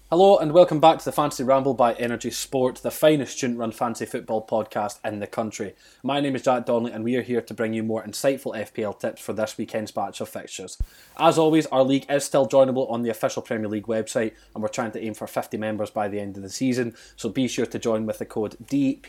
Hello and welcome back to the Fantasy Ramble by Energy Sport, the finest student-run fantasy football podcast in the country. My name is Jack Donnelly and we are here to bring you more insightful FPL tips for this weekend's batch of fixtures. As always, our league is still joinable on the official Premier League website and we're trying to aim for 50 members by the end of the season, so be sure to join with the code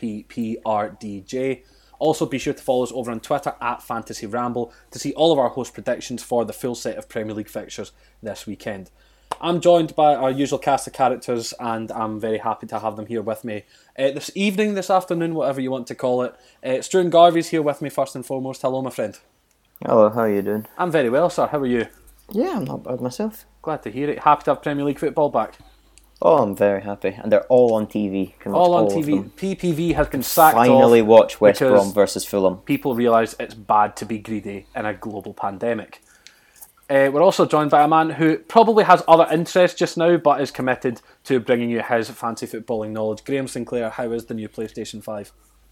DPPRDJ. Also be sure to follow us over on Twitter at Fantasy Ramble to see all of our host predictions for the full set of Premier League fixtures this weekend. I'm joined by our usual cast of characters and I'm very happy to have them here with me this evening, this afternoon, whatever you want to call it. Struan Garvey's here with me first and foremost. Hello, my friend. Hello, how are you doing? I'm very well, sir. How are you? Yeah, I'm not bad myself. Glad to hear it. Happy to have Premier League football back. Oh, I'm very happy. And they're all on TV. All on TV. PPV has been sacked Finally off watch West because Brom versus Fulham. people realise it's bad to be greedy in a global pandemic. We're also joined by a man who probably has other interests just now, but is committed to bringing you his fancy footballing knowledge. Graham Sinclair, how is the new PlayStation 5?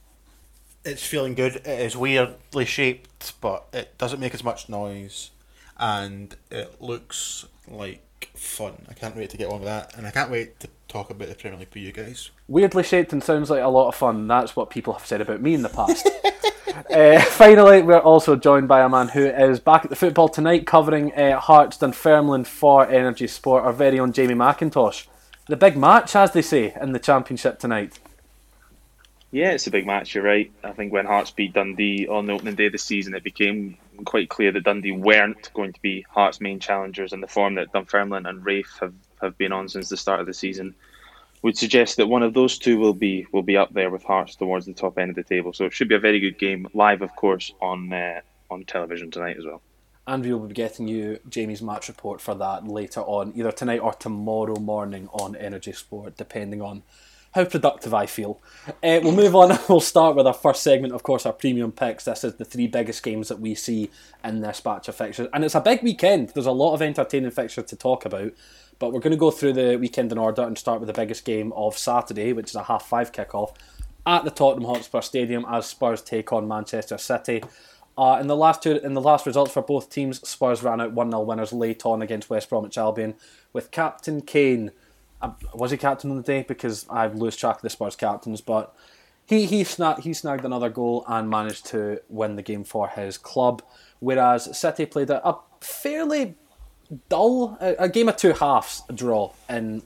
It's feeling good. It is weirdly shaped, but it doesn't make as much noise, and it looks like fun. I can't wait to get on with that, and I can't wait to talk about the Premier League for you guys. Weirdly shaped and sounds like a lot of fun. That's what people have said about me in the past. Finally, we're also joined by a man who is back at the football tonight covering Hearts Dunfermline for Energy Sport, our very own Jamie McIntosh. The big match, as they say, in the Championship tonight. Yeah, it's a big match, you're right. I think when Hearts beat Dundee on the opening day of the season, it became quite clear that Dundee weren't going to be Hearts' main challengers, and the form that Dunfermline and Raith have been on since the start of the season would suggest that one of those two will be up there with Hearts towards the top end of the table. So it should be a very good game, live, of course, on television tonight as well. And we will be getting you Jamie's match report for that later on, either tonight or tomorrow morning on Energy Sport, depending on how productive I feel. We'll move on. We'll start with our first segment, of course, our premium picks. This is the three biggest games that we see in this batch of fixtures. And it's a big weekend. There's a lot of entertaining fixtures to talk about. But we're going to go through the weekend in order and start with the biggest game of Saturday, which is a 5:30 kickoff at the Tottenham Hotspur Stadium as Spurs take on Manchester City. In the last results for both teams, Spurs ran out 1-0 winners late on against West Bromwich Albion, with Captain Kane. Was he captain on the day? Because I lose track of the Spurs captains, but he snagged another goal and managed to win the game for his club. Whereas City played a fairly dull, a game of two halves draw in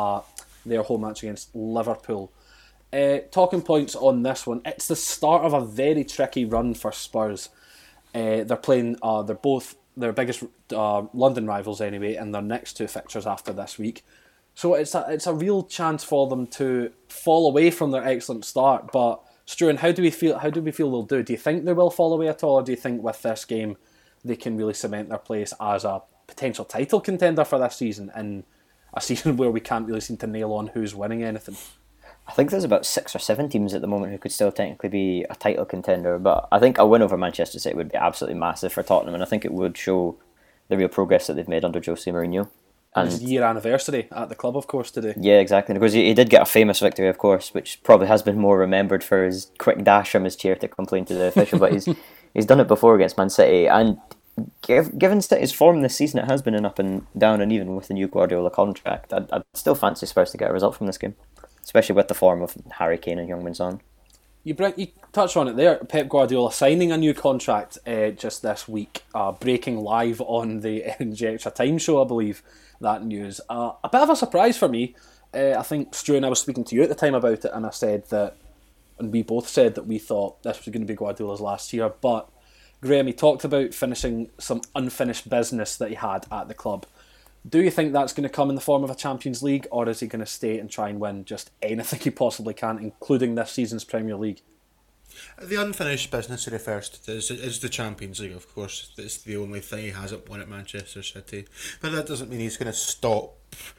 their home match against Liverpool. Talking points on this one, it's the start of a very tricky run for Spurs. They're playing, they're both their biggest London rivals anyway, in their next two fixtures after this week. So it's a real chance for them to fall away from their excellent start. But Struan, how do we feel they'll do? Do you think they will fall away at all, or do you think with this game they can really cement their place as a potential title contender for this season, in a season where we can't really seem to nail on who's winning anything? I think there's about 6 or 7 teams at the moment who could still technically be a title contender, but I think a win over Manchester City would be absolutely massive for Tottenham, and I think it would show the real progress that they've made under Jose Mourinho. And his year anniversary at the club, of course, today. Yeah, exactly, because he did get a famous victory, of course, which probably has been more remembered for his quick dash from his chair to complain to the official, but he's done it before against Man City, and given City's form this season, it has been an up and down, and even with the new Guardiola contract, I'd still fancy Spurs to get a result from this game, especially with the form of Harry Kane and Heung-min Son. You touched on it there. Pep Guardiola signing a new contract just this week, breaking live on the Energy Extra Time show, I believe, that news. A bit of a surprise for me. I think, Stu, and I was speaking to you at the time about it, and I said that, and we both said that we thought this was going to be Guardiola's last year, but Graham, he talked about finishing some unfinished business that he had at the club. Do you think that's going to come in the form of a Champions League, or is he going to stay and try and win just anything he possibly can, including this season's Premier League? The unfinished business he refers to is the Champions League, of course. It's the only thing he hasn't won at Manchester City. But that doesn't mean he's going to stop,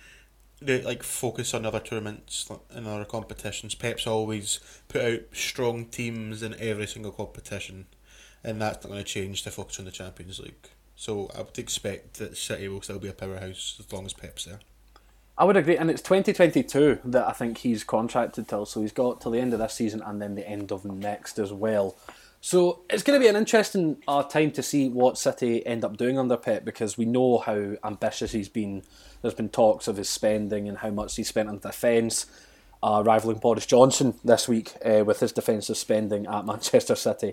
focus on other tournaments and other competitions. Pep's always put out strong teams in every single competition, and that's not going to change to focus on the Champions League. So I would expect that City will still be a powerhouse as long as Pep's there. I would agree, and it's 2022 that I think he's contracted till, so he's got till the end of this season and then the end of next as well. So it's going to be an interesting time to see what City end up doing under Pep, because we know how ambitious he's been. There's been talks of his spending and how much he spent on defence, rivaling Boris Johnson this week with his defensive spending at Manchester City.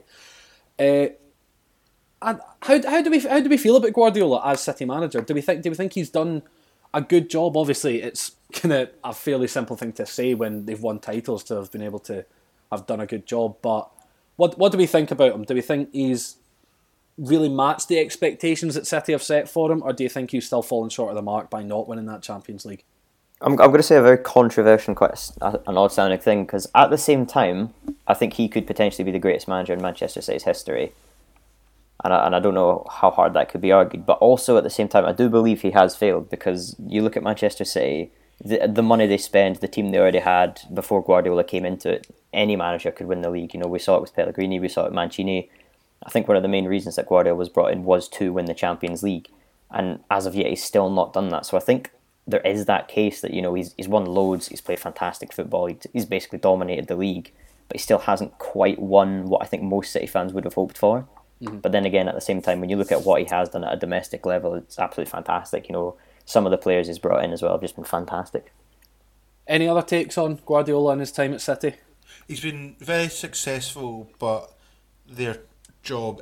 And how do we feel about Guardiola as City manager? Do we think he's done a good job? Obviously, it's kind of a fairly simple thing to say when they've won titles to have been able to have done a good job, but what do we think about him? Do we think he's really matched the expectations that City have set for him, or do you think he's still falling short of the mark by not winning that Champions League? I'm going to say a very controversial and quite an odd-sounding thing, because at the same time, I think he could potentially be the greatest manager in Manchester City's history. And I don't know how hard that could be argued. But also, at the same time, I do believe he has failed, because you look at Manchester City, the money they spend, the team they already had before Guardiola came into it, any manager could win the league. You know, we saw it with Pellegrini, we saw it with Mancini. I think one of the main reasons that Guardiola was brought in was to win the Champions League. And as of yet, he's still not done that. So I think there is that case that, you know, he's won loads, he's played fantastic football, he's basically dominated the league, but he still hasn't quite won what I think most City fans would have hoped for. Mm-hmm. But then again, at the same time, when you look at what he has done at a domestic level, it's absolutely fantastic. You know, some of the players he's brought in as well have just been fantastic. Any other takes on Guardiola and his time at City? He's been very successful, but his job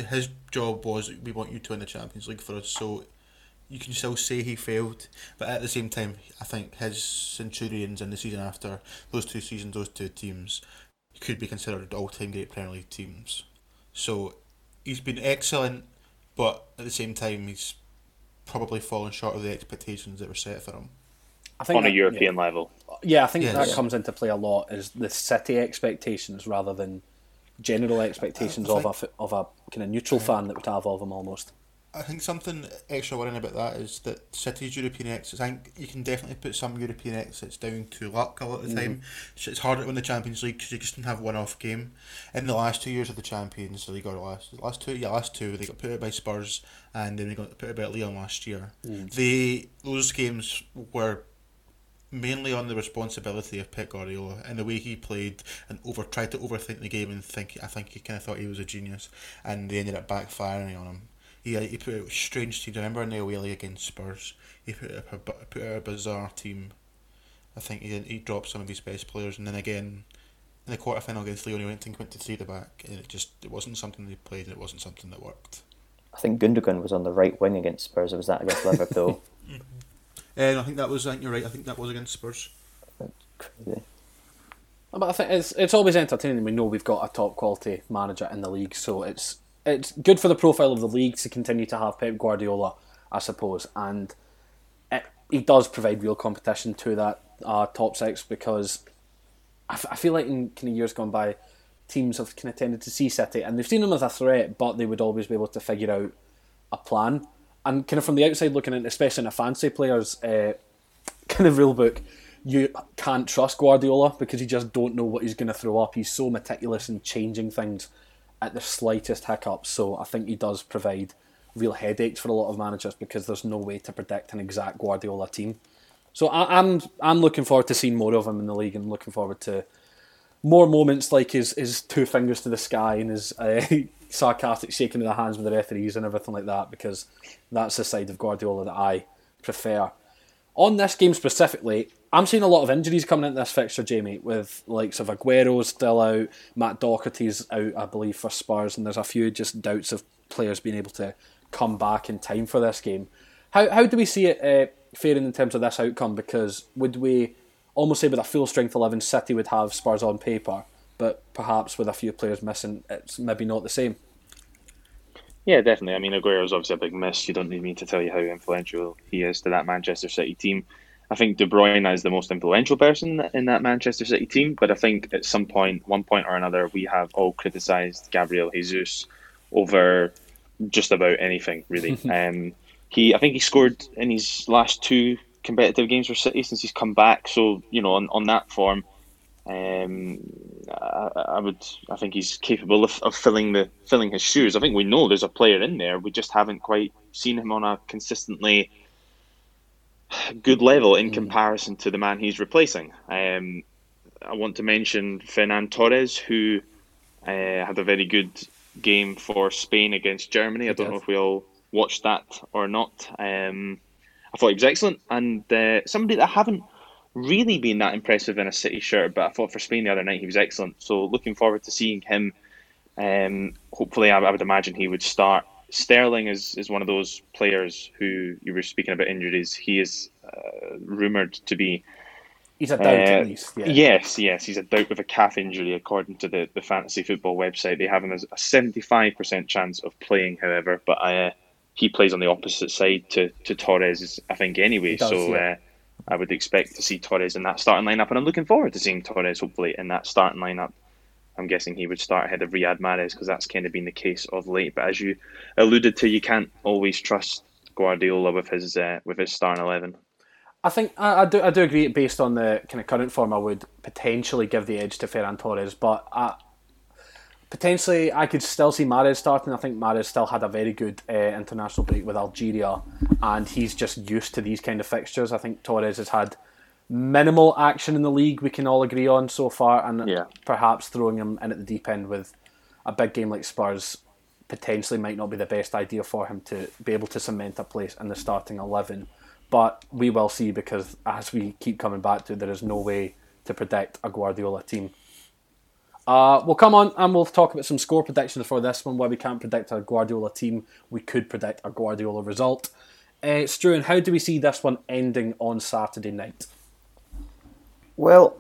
was, we want you to win the Champions League for us, so you can still say he failed, but at the same time, I think his Centurions in the season after, those two seasons, those two teams, could be considered all-time great Premier League teams. So he's been excellent, but at the same time, he's probably fallen short of the expectations that were set for him. I think on a European level. Yeah, I think that comes into play a lot, is the City expectations rather than general expectations of a kind of neutral fan that would have of him almost. I think something extra worrying about that is that City's European exits, I think you can definitely put some European exits down to luck a lot of the time. So it's harder to win the Champions League because you just didn't have one-off game. In the last 2 years of the Champions League, or last two, they got put out by Spurs, and then they got put out by Lyon last year. Those games were mainly on the responsibility of Pep Guardiola and the way he played and tried to overthink the game, and I think he kind of thought he was a genius, and they ended up backfiring on him. He put out strange teams. I remember in the away leg against Spurs, he put out a bizarre team. I think he dropped some of his best players, and then again in the quarter-final against Lyon, he went to 3 at the back, and it wasn't something they played, and it wasn't something that worked. I think Gundogan was on the right wing against Spurs, or was that against Liverpool? And I think you're right. I think that was against Spurs. That's crazy. But I think it's always entertaining. We know we've got a top quality manager in the league, so it's good for the profile of the league to continue to have Pep Guardiola, I suppose, and he does provide real competition to that top six, because I feel like in kind of years gone by, teams have kind of tended to see City and they've seen them as a threat, but they would always be able to figure out a plan. And kind of from the outside looking in, especially in a fancy players kind of rule book, you can't trust Guardiola because you just don't know what he's going to throw up. He's so meticulous in changing things at the slightest hiccup. So I think he does provide real headaches for a lot of managers because there's no way to predict an exact Guardiola team. So I'm looking forward to seeing more of him in the league, and looking forward to more moments like his two fingers to the sky and his sarcastic shaking of the hands with the referees and everything like that, because that's the side of Guardiola that I prefer. On this game specifically, I'm seeing a lot of injuries coming into this fixture, Jamie, with likes of Aguero still out, Matt Doherty's out, I believe, for Spurs, and there's a few just doubts of players being able to come back in time for this game. How do we see it faring in terms of this outcome? Because would we almost say with a full strength 11, City would have Spurs on paper, but perhaps with a few players missing, it's maybe not the same? Yeah, definitely. I mean, Aguero's obviously a big miss. You don't need me to tell you how influential he is to that Manchester City team. I think De Bruyne is the most influential person in that Manchester City team, but I think at one point or another, we have all criticised Gabriel Jesus over just about anything, really. I think he scored in his last 2 competitive games for City since he's come back. So, you know, on that form, I think he's capable of filling his shoes. I think we know there's a player in there. We just haven't quite seen him on a consistently good level in comparison to the man he's replacing. I want to mention Fernan Torres, who Had a very good game for Spain against Germany. I don't know if we all watched that or not. I thought he was excellent, and somebody that I haven't really been that impressive in a City shirt, but I thought for Spain the other night he was excellent. So looking forward to seeing him. Hopefully, I would imagine he would start. Sterling is one of those players who you were speaking about injuries. He is rumoured to be. He's a doubt at least. Yeah. Yes, he's a doubt with a calf injury, according to the fantasy football website. They have him as a 75% chance of playing, however, but he plays on the opposite side to Torres, I think, anyway. I would expect to see Torres in that starting lineup, and I'm looking forward to seeing Torres hopefully in that starting lineup. I'm guessing he would start ahead of Riyad Mahrez because that's kind of been the case of late. But as you alluded to, you can't always trust Guardiola with his starting 11. I think I do agree. Based on the kind of current form, I would potentially give the edge to Ferran Torres, but potentially I could still see Mahrez starting. I think Mahrez still had a very good international break with Algeria, and he's just used to these kind of fixtures. I think Torres has had minimal action in the league, we can all agree on so far, and perhaps throwing him in at the deep end with a big game like Spurs potentially might not be the best idea for him to be able to cement a place in the starting 11. But we will see, because as we keep coming back to, there is no way to predict a Guardiola team. We'll come on and we'll talk about some score predictions for this one. While we can't predict a Guardiola team, we could predict a Guardiola result. Struan, how do we see this one ending on Saturday night? Well,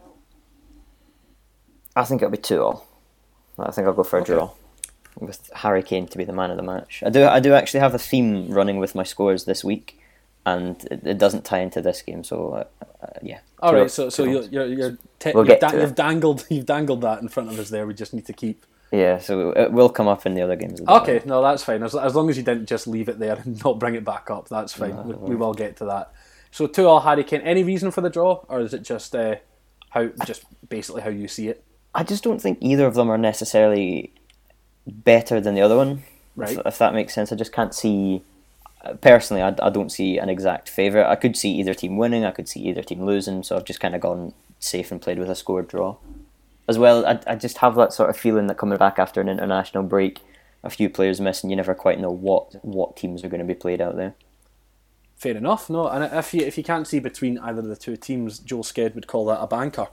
I think it'll be 2-2. I think I'll go for a draw, with Harry Kane to be the man of the match. I do actually have a theme running with my scores this week, and it doesn't tie into this game. So yeah. All right. So you've dangled that in front of us there. We just need to keep. Yeah. So it will come up in the other games. Okay. No, that's fine. As long as you didn't just leave it there and not bring it back up, that's fine. No, we will get to that. So 2-2 Harry Kane. Any reason for the draw, or is it just basically how you see it? I just don't think either of them are necessarily better than the other one. Right. If that makes sense. I just can't see. Personally, I don't see an exact favourite. I could see either team winning. I could see either team losing. So I've just kind of gone safe and played with a score draw. As well, I just have that sort of feeling that coming back after an international break, a few players missing, you never quite know what teams are going to be played out there. Fair enough. No, and if you can't see between either of the two teams, Joel Sked would call that a banker.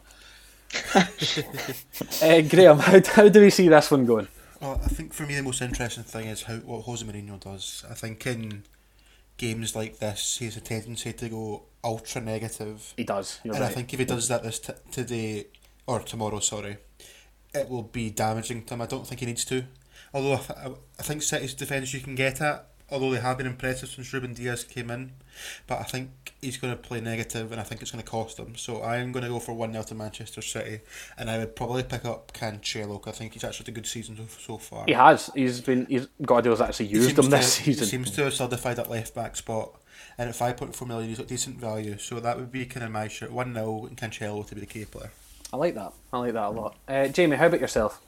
Graham, how do we see this one going? Well, I think for me the most interesting thing is what Jose Mourinho does. I think in games like this, he has a tendency to go ultra negative. He does. You're and right. I think if he does that today or tomorrow, it will be damaging to him. I don't think he needs to. Although I think City's defence you can get at. Although they have been impressive since Ruben Diaz came in, but I think he's going to play negative, and I think it's going to cost him. So I'm going to go for 1-0 to Manchester City, and I would probably pick up Cancelo. I think he's actually had a good season so far. He has. Guardiola's actually used him this season. He seems to have solidified that left back spot, and at 5.4 million, he's got decent value. So that would be kind of my shirt. 1-0 and Cancelo to be the key player. I like that a lot. Jamie, how about yourself?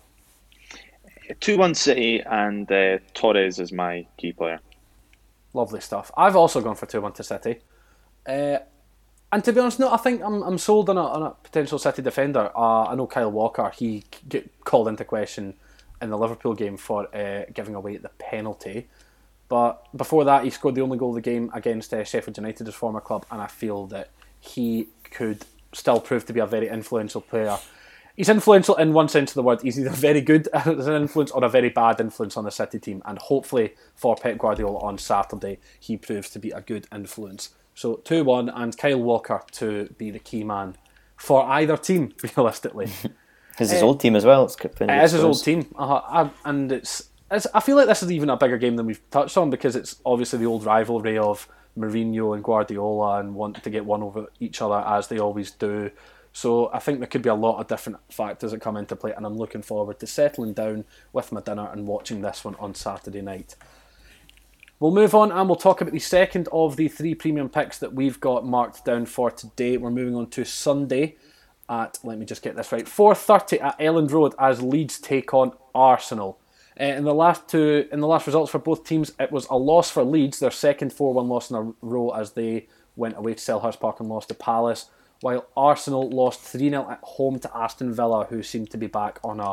2-1 City, and Torres is my key player. Lovely stuff. I've also gone for 2-1 to City. And to be honest, no, I think I'm sold on a potential City defender. I know Kyle Walker, he get called into question in the Liverpool game for giving away the penalty. But before that, he scored the only goal of the game against Sheffield United, his former club, and I feel that he could still prove to be a very influential player. He's influential in one sense of the word. He's either very good as an influence or a very bad influence on the City team. And hopefully for Pep Guardiola on Saturday, he proves to be a good influence. So 2-1 and Kyle Walker to be the key man for either team, realistically. It's his old team as well. It is his old team. And it's I feel like this is even a bigger game than we've touched on, because it's obviously the old rivalry of Mourinho and Guardiola and wanting to get one over each other as they always do. So I think there could be a lot of different factors that come into play, and I'm looking forward to settling down with my dinner and watching this one on Saturday night. We'll move on and we'll talk about the second of the 3 premium picks that we've got marked down for today. We're moving on to Sunday at, let me just get this right, 4:30 at Elland Road as Leeds take on Arsenal. In the last results for both teams, it was a loss for Leeds, their second 4-1 loss in a row as they went away to Selhurst Park and lost to Palace, while Arsenal lost 3-0 at home to Aston Villa, who seemed to be back on a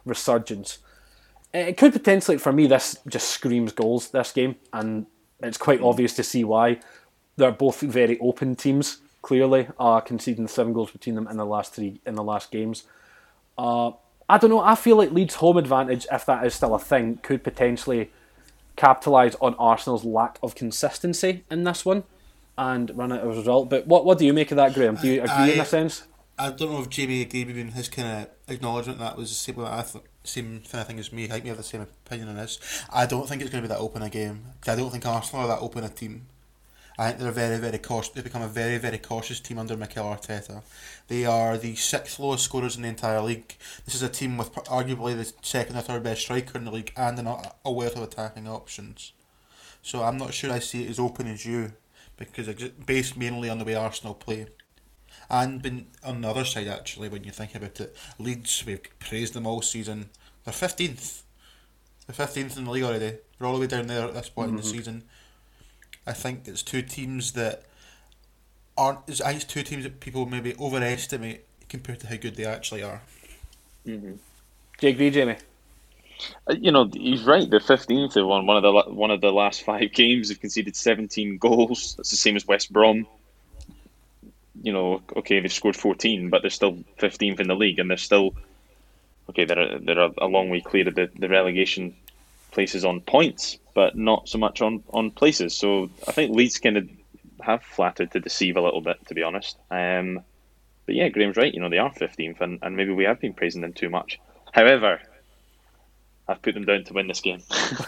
resurgence. It could potentially, for me, this just screams goals, this game, and it's quite obvious to see why. They're both very open teams, clearly, conceding 7 goals between them in the last games. I don't know, I feel like Leeds' home advantage, if that is still a thing, could potentially capitalise on Arsenal's lack of consistency in this one and run out of a result. But what do you make of that, Graham? Do you agree in a sense? I don't know if Jamie agreed with me in his kind of acknowledgement that was the same kind of thing as me. I think we have the same opinion on this. I don't think it's going to be that open a game. I don't think Arsenal are that open a team. I think they're very, very cautious. They've become a very, very cautious team under Mikel Arteta. They are the 6th lowest scorers in the entire league. This is a team with arguably the second or third best striker in the league and a wealth of attacking options. So I'm not sure I see it as open as you, because it's based mainly on the way Arsenal play. And been on the other side, actually, when you think about it, Leeds, we've praised them all season. They're 15th. They're 15th in the league already. They're all the way down there at this point in the season. I think it's two teams that it's two teams that people maybe overestimate compared to how good they actually are. Mm-hmm. Do you agree, Jamie? He's right. The 15th have won one of the last 5 games. They've conceded 17 goals. That's the same as West Brom. Okay, they've scored 14, but they're still 15th in the league, and they're still they're a long way clear of the relegation places on points, but not so much on places. So I think Leeds kind of have flattered to deceive a little bit, to be honest. But yeah, Graham's right. They are 15th, and maybe we have been praising them too much. However, I've put them down to win this game.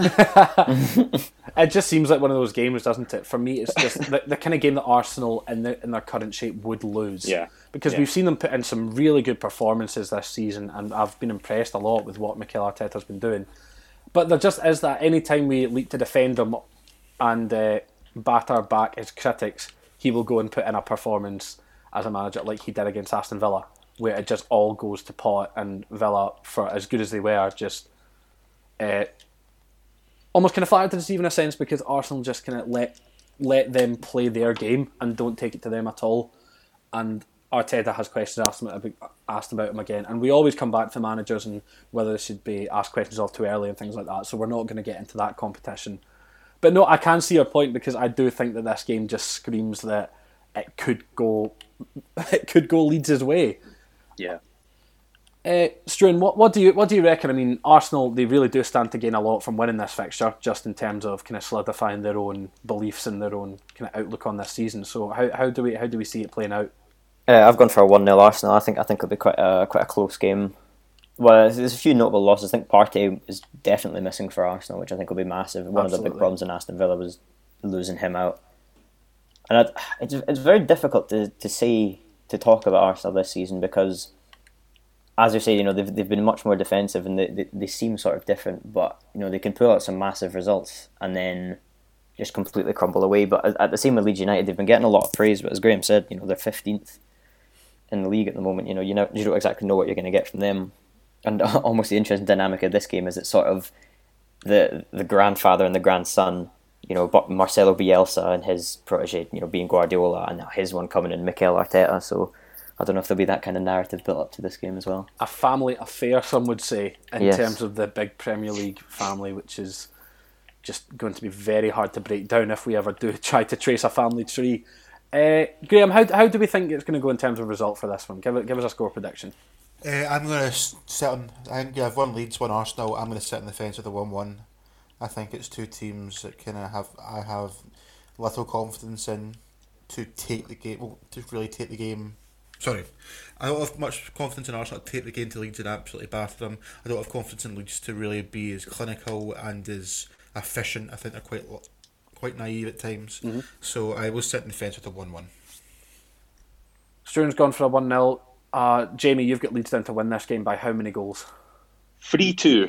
It just seems like one of those games, doesn't it? For me, it's just the kind of game that Arsenal in their current shape would lose. Yeah. Because we've seen them put in some really good performances this season, and I've been impressed a lot with what Mikel Arteta's been doing. But there just is that any time we leak to defend him and batter back his critics, he will go and put in a performance as a manager like he did against Aston Villa, where it just all goes to pot, and Villa, for as good as they were, just almost kind of flattered to deceive in a sense, because Arsenal just kind of let them play their game and don't take it to them at all. And Arteta has questions asked about him again, and we always come back to managers and whether they should be asked questions of too early and things like that, so we're not going to get into that competition. But no, I can see your point, because I do think that this game just screams that it could go Leeds' way. Yeah. Struan, what do you reckon? I mean, Arsenal, they really do stand to gain a lot from winning this fixture, just in terms of kind of solidifying their own beliefs and their own kind of outlook on this season. So how do we see it playing out? I've gone for a 1-0 Arsenal. I think it'll be quite a close game. Well, there's a few notable losses. I think Partey is definitely missing for Arsenal, which I think will be massive. One of the big problems in Aston Villa was losing him out. And it's very difficult to talk about Arsenal this season, because, as you say, they've been much more defensive, and they seem sort of different, but they can pull out some massive results and then just completely crumble away. But at the same with Leeds United, they've been getting a lot of praise, but as Graham said, they're 15th in the league at the moment. You don't exactly know what you're going to get from them. And almost the interesting dynamic of this game is it's sort of the grandfather and the grandson, Marcelo Bielsa and his protege, being Guardiola, and his one coming in Mikel Arteta. So I don't know if there'll be that kind of narrative built up to this game as well. A family affair, some would say, in terms of the big Premier League family, which is just going to be very hard to break down if we ever do try to trace a family tree. Graham, how do we think it's going to go in terms of result for this one? Give us a score prediction. I'm going to sit on. I think I've won Leeds, one Arsenal. I'm going to sit on the fence with the 1-1. I think it's two teams that I have little confidence in to take the game. Well, to really take the game. Sorry, I don't have much confidence in Arsenal to take the game to Leeds and absolutely batter them. I don't have confidence in Leeds to really be as clinical and as efficient. I think they're quite naive at times. Mm-hmm. So I will sit on the fence with a 1-1. Struan's gone for a 1-0. Jamie, you've got Leeds down to win this game by how many goals? 3-2.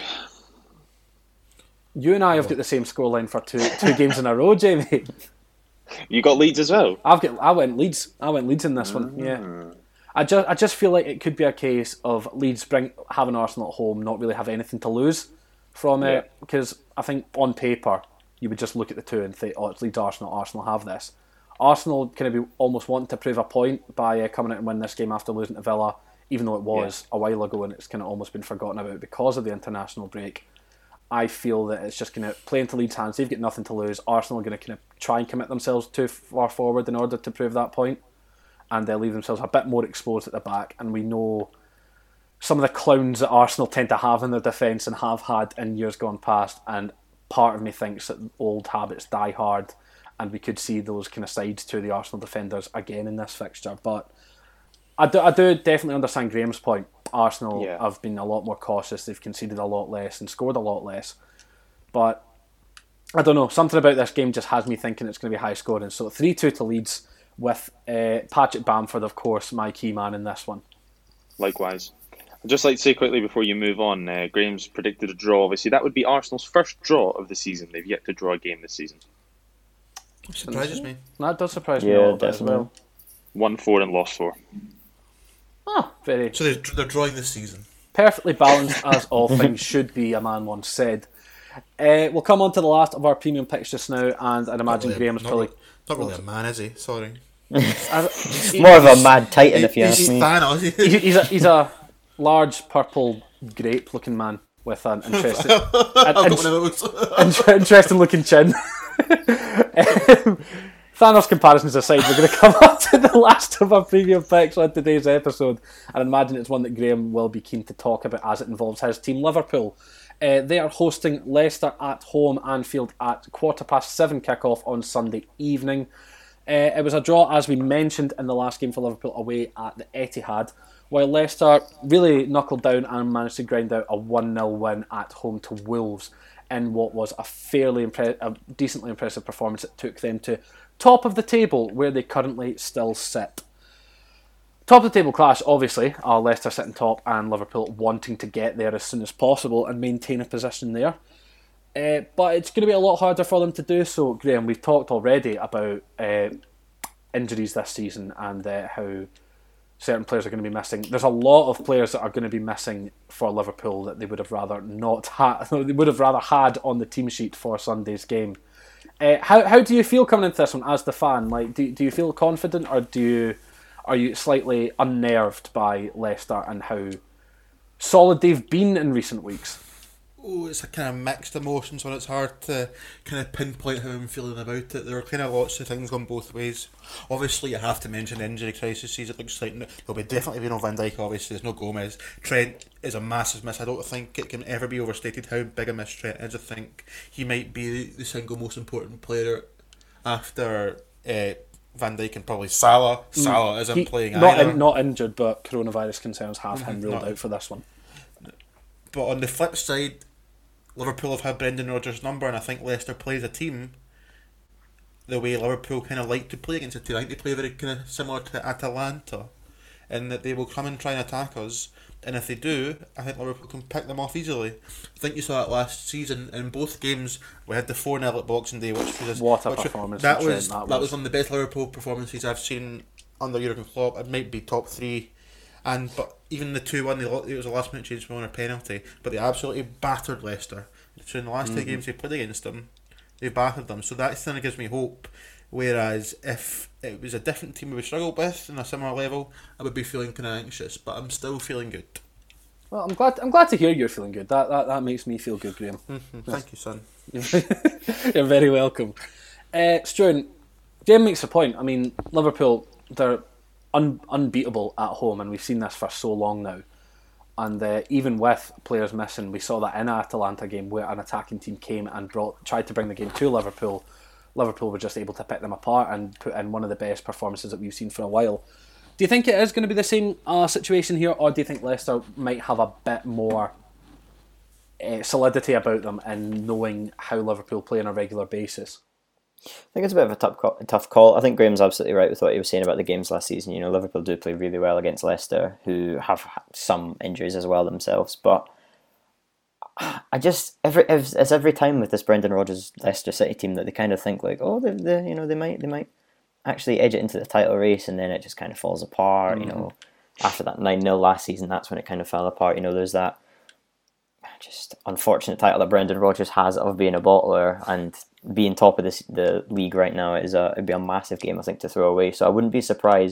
You and I have got the same scoreline for two games in a row, Jamie. You got Leeds as well? I went Leeds in this one. Yeah. I just feel like it could be a case of Leeds having Arsenal at home, not really have anything to lose from it, because I think on paper you would just look at the two and think, oh, it's Leeds Arsenal have this. Arsenal kind of be almost wanting to prove a point by coming out and win this game after losing to Villa. even though it was a while ago and it's kind of almost been forgotten about because of the international break. I feel that it's just going to play into Leeds' hands. They've got nothing to lose. Arsenal are going to kind of try and commit themselves too far forward in order to prove that point, and they'll leave themselves a bit more exposed at the back. And we know some of the clowns that Arsenal tend to have in their defence and have had in years gone past, and part of me thinks that old habits die hard, and we could see those kind of sides to the Arsenal defenders again in this fixture. But I do definitely understand Graham's point. Arsenal have been a lot more cautious. They've conceded a lot less and scored a lot less. But I don't know. Something about this game just has me thinking it's going to be high scoring. So 3-2 to Leeds with Patrick Bamford, of course, my key man in this one. Likewise. I'd just like to say quickly before you move on, Graham's predicted a draw. Obviously, that would be Arsenal's first draw of the season. They've yet to draw a game this season. Surprises me. That does surprise me a little bit as well. 1-4 and lost 4. Oh, very. So they're drawing this season. Perfectly balanced, as all things should be, a man once said. We'll come on to the last of our premium picks just now, and I'd imagine Graham is probably... Not really a man, is he? Sorry. More of a mad titan, if you ask me. Thanos. He's a large purple grape-looking man with an interesting looking chin. Thanos comparisons aside, we're going to come on to the last of our premium picks on today's episode, and I imagine it's one that Graham will be keen to talk about as it involves his team, Liverpool. They are hosting Leicester at home, Anfield, at 7:15 kickoff on Sunday evening. It was a draw, as we mentioned, in the last game for Liverpool away at the Etihad, while Leicester really knuckled down and managed to grind out a 1-0 win at home to Wolves in what was a decently impressive performance that took them to top of the table, where they currently still sit. Top of the table clash, obviously, Leicester sitting top and Liverpool wanting to get there as soon as possible and maintain a position there. But it's going to be a lot harder for them to do so, Graham. We've talked already about injuries this season and how certain players are going to be missing. There's a lot of players that are going to be missing for Liverpool that they would have rather not had. They would have rather had on the team sheet for Sunday's game. How do you feel coming into this one as the fan? Like, do you feel confident, or are you slightly unnerved by Leicester and how solid they've been in recent weeks? Oh, it's a kind of mixed emotions when it's hard to kind of pinpoint how I'm feeling about it. There are kind of lots of things going both ways. Obviously, you have to mention the injury crisis. It looks like there'll be definitely no Van Dijk, obviously. There's no Gomez. Trent is a massive miss. I don't think it can ever be overstated how big a miss Trent is. I think he might be the single most important player after Van Dijk and probably Salah. Salah isn't playing either. Not injured, but coronavirus concerns have him ruled out for this one. But on the flip side, Liverpool have had Brendan Rodgers' number, and I think Leicester plays a team the way Liverpool kind of like to play against a team. I think they play very kind of similar to Atalanta, in that they will come and try and attack us, and if they do, I think Liverpool can pick them off easily. I think you saw it last season in both games. We had the 4-0 at Boxing Day, which was performance! That was one of the best Liverpool performances I've seen under Jurgen Klopp. It might be top 3. But even the 2-1, it was a last minute change from a penalty, but they absolutely battered Leicester. So in the last 2 games they played against them, they battered them. So that kind of gives me hope. Whereas if it was a different team we would struggle with on a similar level, I would be feeling kind of anxious. But I'm still feeling good. Well, I'm glad to hear you're feeling good. That makes me feel good, Graham. Thank you, son. You're very welcome. Stuart, Graham makes a point. I mean, Liverpool, they're unbeatable at home, and we've seen this for so long now. And even with players missing, we saw that in an Atalanta game where an attacking team came and tried to bring the game to Liverpool. Liverpool were just able to pick them apart and put in one of the best performances that we've seen for a while. Do you think it is going to be the same situation here, or do you think Leicester might have a bit more solidity about them in knowing how Liverpool play on a regular basis? I think it's a bit of a tough call. I think Graham's absolutely right with what he was saying about the games last season. You know, Liverpool do play really well against Leicester, who have some injuries as well themselves. But it's every time with this Brendan Rodgers Leicester City team that they kind of think like, oh, they might actually edge it into the title race, and then it just kind of falls apart. You know, after that 9-0 last season, that's when it kind of fell apart. You know, there's that just unfortunate title that Brendan Rodgers has of being a bottler, and being top of the league right now it'd be a massive game, I think, to throw away. So I wouldn't be surprised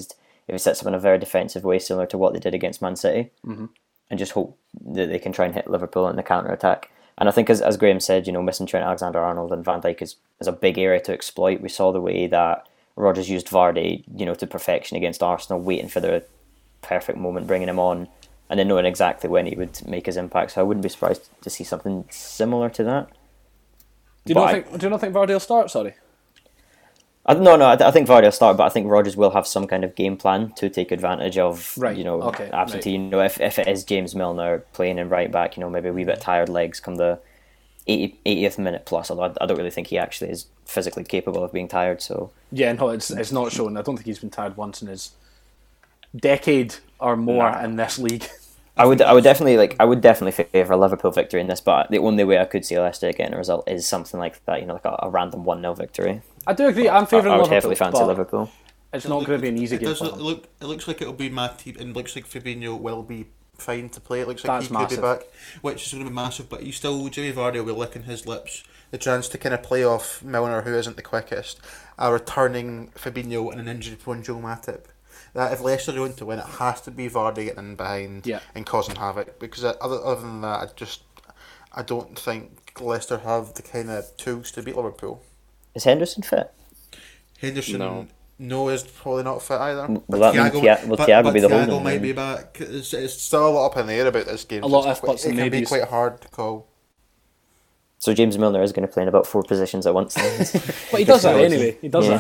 if he sets up in a very defensive way, similar to what they did against Man City, and just hope that they can try and hit Liverpool in the counter attack. And I think, as Graham said, missing Trent Alexander-Arnold and Van Dijk is a big area to exploit. We saw the way that Rodgers used Vardy, to perfection against Arsenal, waiting for the perfect moment, bringing him on, and then knowing exactly when he would make his impact. So I wouldn't be surprised to see something similar to that. Do you not think Vardy will start? Sorry. I think Vardy will start, but I think Rodgers will have some kind of game plan to take advantage of, absentee. Right. If it is James Milner playing in right back, maybe a wee bit tired legs come the 80th minute plus. Although I don't really think he actually is physically capable of being tired. So yeah, no, it's not shown. I don't think he's been tired once in his decade or more in this league. I would definitely favour a Liverpool victory in this, but the only way I could see Leicester getting a result is something like that, like a random 1-0 victory. I do agree. I'm favouring Liverpool. I would heavily fancy Liverpool. It's not going to be an easy game. It looks like it'll be Matip, and looks like Fabinho will be fine to play. It looks like That's he massive. could be back, which is going to be massive. But Jamie Vardy will be licking his lips. The chance to kind of play off Milner, who isn't the quickest, a returning Fabinho and an injury-prone Joe Matip. That if Leicester are going to win, it has to be Vardy getting in behind and causing havoc. Because other than that, I don't think Leicester have the kind of tools to beat Liverpool. Is Henderson fit? Henderson, no, is probably not fit either. Will Thiago be the holding? Thiago might be back. It's still a lot up in the air about this game. A lot of buts and maybes. It can be quite hard to call. So James Milner is going to play in about 4 positions at once. But he does that anyway.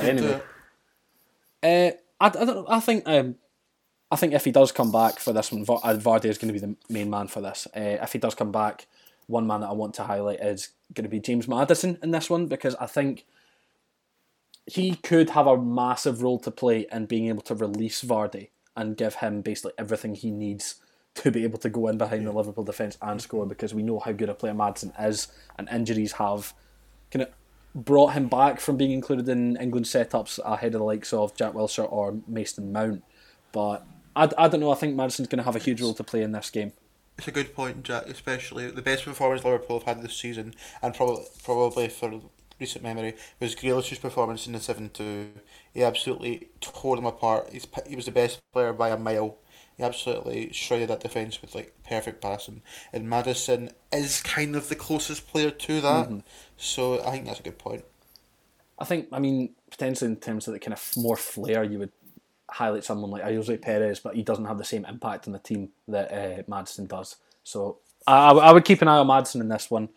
I think if he does come back for this one, Vardy is going to be the main man for this. If he does come back, one man that I want to highlight is going to be James Maddison in this one, because I think he could have a massive role to play in being able to release Vardy and give him basically everything he needs to be able to go in behind the Liverpool defence and score, because we know how good a player Maddison is, and injuries have kind of brought him back from being included in England setups ahead of the likes of Jack Wilshere or Mason Mount. But I don't know, I think Maddison's going to have a huge role to play in this game. It's a good point, Jack, especially the best performance Liverpool have had this season, and probably for recent memory, was Grealish's performance in the 7-2. He absolutely tore them apart. He was the best player by a mile. He absolutely shredded that defence with perfect passing. And Maddison is kind of the closest player to that. So I think that's a good point. Potentially in terms of the kind of more flair, you would highlight someone like Jose Perez, but he doesn't have the same impact on the team that Maddison does. So I would keep an eye on Maddison in this one.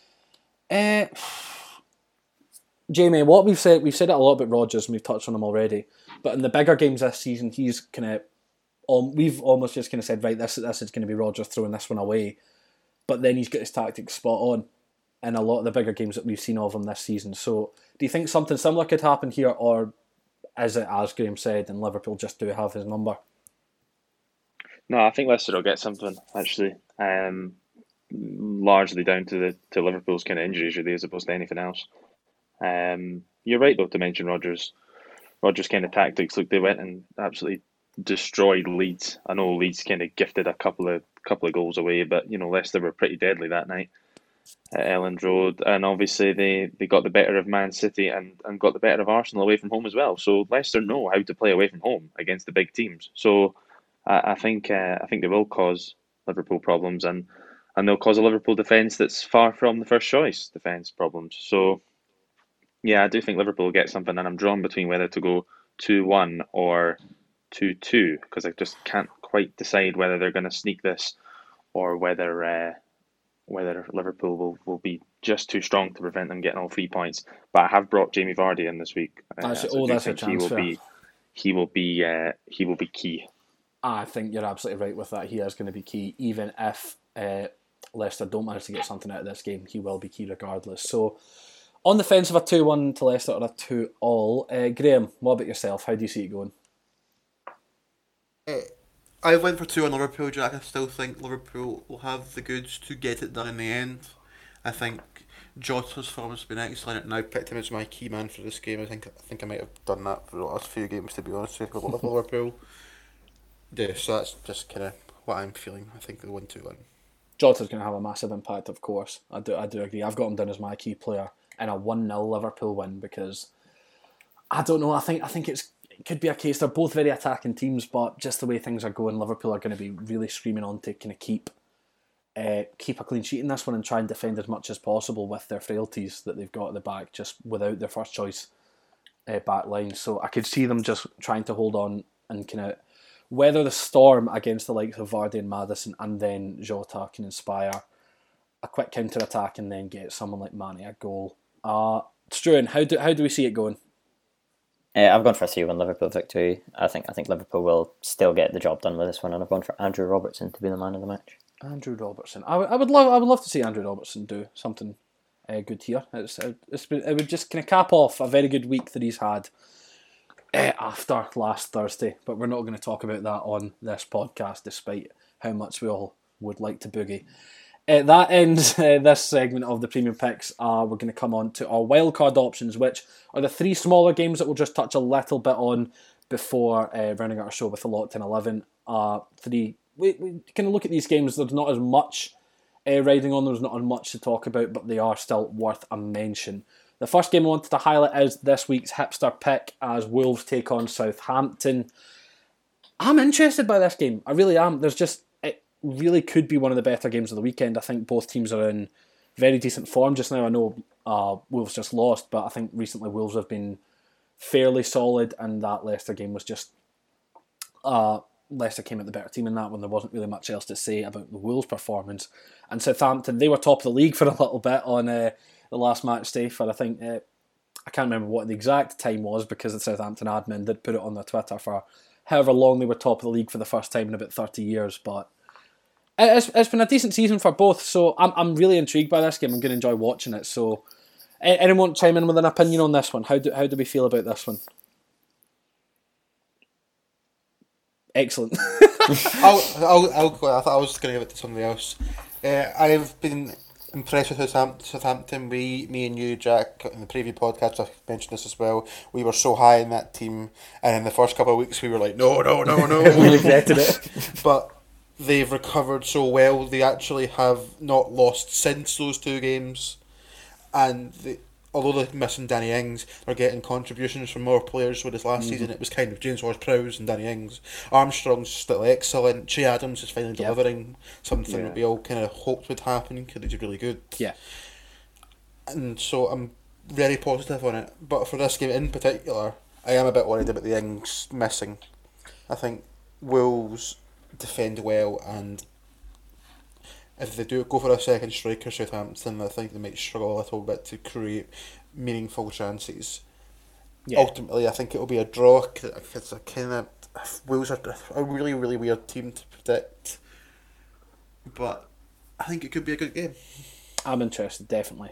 Jamie, what we've said it a lot about Rodgers, and we've touched on him already. But in the bigger games this season, he's kind of we've almost just kind of said, right, this is going to be Rodgers throwing this one away. But then he's got his tactics spot on in a lot of the bigger games that we've seen of him this season. So do you think something similar could happen here, or is it, as Graham said, and Liverpool just do have his number? No, I think Leicester will get something, actually. Largely down to Liverpool's kind of injuries, really, as opposed to anything else. You're right, though, to mention Rodgers' kind of tactics. Look, they went and absolutely destroyed Leeds. I know Leeds kind of gifted a couple of goals away, but Leicester were pretty deadly that night at Elland Road, and obviously they got the better of Man City and got the better of Arsenal away from home as well. So Leicester know how to play away from home against the big teams. So I think they will cause Liverpool problems, and they'll cause a Liverpool defence that's far from the first choice defence problems. So yeah, I do think Liverpool will get something, and I'm drawn between whether to go 2-1 or 2-2, because I just can't quite decide whether they're going to sneak this or whether Liverpool will be just too strong to prevent them getting all 3 points. But I have brought Jamie Vardy in this week. That's a transfer. He will be key. I think you're absolutely right with that. He is going to be key, even if Leicester don't manage to get something out of this game. He will be key regardless. So, on the fence of a 2-1 to Leicester or a 2-2. Graham, what about yourself? How do you see it going? I went for 2 on Liverpool, Jack. I still think Liverpool will have the goods to get it done in the end. I think Jota's form has been excellent, and I picked him as my key man for this game. I think I might have done that for the last few games, to be honest with Liverpool. Yeah, so that's just kind of what I'm feeling. I think they'll win 2-1. Jota's going to have a massive impact, of course. I do agree. I've got him down as my key player in a 1-0 Liverpool win, because I don't know. I think it could be a case they're both very attacking teams, but just the way things are going, Liverpool are going to be really screaming on to kind of keep a clean sheet in this one and try and defend as much as possible with their frailties that they've got at the back, just without their first choice back line. So I could see them just trying to hold on and kind of weather the storm against the likes of Vardy and Maddison, and then Jota can inspire a quick counter attack and then get someone like Mane a goal. Struan, how do we see it going? I've gone for a 3-1 Liverpool victory. I think Liverpool will still get the job done with this one, and I've gone for Andrew Robertson to be the man of the match. Andrew Robertson. I would love to see Andrew Robertson do something good here. It would just kind of cap off a very good week that he's had after last Thursday. But we're not going to talk about that on this podcast, despite how much we all would like to boogie. That ends this segment of the Premium Picks. We're going to come on to our wildcard options, which are the 3 smaller games that we'll just touch a little bit on before rounding out our show with the Locked in 11. We kind of look at these games, there's not as much riding on, there's not as much to talk about, but they are still worth a mention. The first game I wanted to highlight is this week's hipster pick as Wolves take on Southampton. I'm interested by this game, I really am. It really could be one of the better games of the weekend. I think both teams are in very decent form just now. I know Wolves just lost, but I think recently Wolves have been fairly solid, and that Leicester game was just... Leicester came out the better team in that one. There wasn't really much else to say about the Wolves' performance. And Southampton, they were top of the league for a little bit on the last match day for, I think, I can't remember what the exact time was because the Southampton admin did put it on their Twitter for however long they were top of the league for the first time in about 30 years. But it's been a decent season for both, so I'm really intrigued by this game. I'm going to enjoy watching it. So anyone chime in with an opinion on this one? How do we feel about this one? Excellent. I'll go. I thought I was going to give it to somebody else. I've been impressed with Southampton. Me and you, Jack, in the preview podcast, I mentioned this as well. We were so high in that team, and in the first couple of weeks, we were like, no. We regretted it. But they've recovered so well. They actually have not lost since those 2 games, and although they're missing Danny Ings, they're getting contributions from more players. Whereas last season it was kind of James Ward-Prowse and Danny Ings. Armstrong's still excellent. Che Adams is finally delivering something that we all kind of hoped would happen because he's really good. Yeah. And so I'm very positive on it. But for this game in particular, I am a bit worried about the Ings missing. I think Wolves defend well, and if they do go for a second striker, Southampton, I think they might struggle a little bit to create meaningful chances. Yeah. Ultimately, I think it will be a draw. It's a kind of... Wolves are a really, really weird team to predict. But I think it could be a good game. I'm interested, definitely.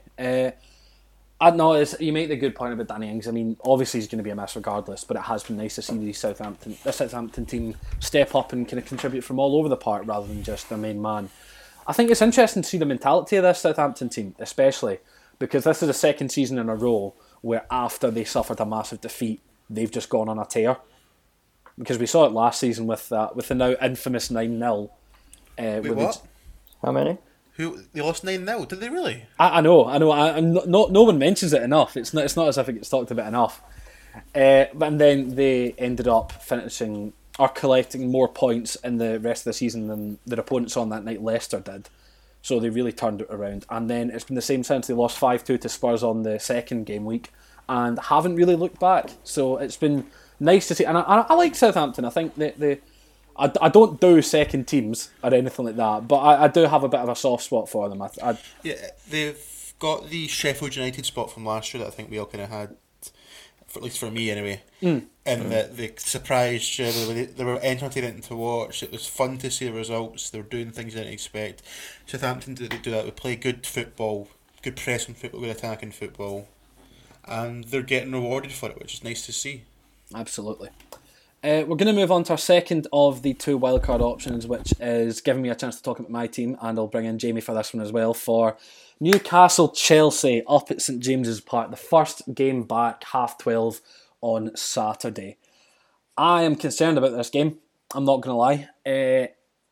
I know you make the good point about Danny Ings. I mean, obviously he's going to be a mess regardless, but it has been nice to see the Southampton team step up and kind of contribute from all over the park rather than just their main man. I think it's interesting to see the mentality of this Southampton team, especially because this is the second season in a row where after they suffered a massive defeat, they've just gone on a tear. Because we saw it last season with the now infamous 9-0. Wait, what? How many? They lost 9-0, did they really? I know. No one mentions it enough. It's not as if it gets talked about enough. And then they ended up finishing or collecting more points in the rest of the season than their opponents on that night, Leicester, did. So they really turned it around. And then it's been the same since they lost 5-2 to Spurs on the second game week and haven't really looked back. So it's been nice to see. And I like Southampton. I think I don't do second teams or anything like that, but I do have a bit of a soft spot for them. Yeah, they've got the Sheffield United spot from last year that I think we all kind of had, at least for me anyway, and that they surprised you. They were entertaining to watch. It was fun to see the results. They were doing things you didn't expect. Southampton do that. They play good football, good pressing football, good attacking football, and they're getting rewarded for it, which is nice to see. Absolutely. We're going to move on to our second of the 2 wildcard options, which is giving me a chance to talk about my team, and I'll bring in Jamie for this one as well, for Newcastle-Chelsea up at St James's Park, the first game back, 12:30 on Saturday. I am concerned about this game, I'm not going to lie.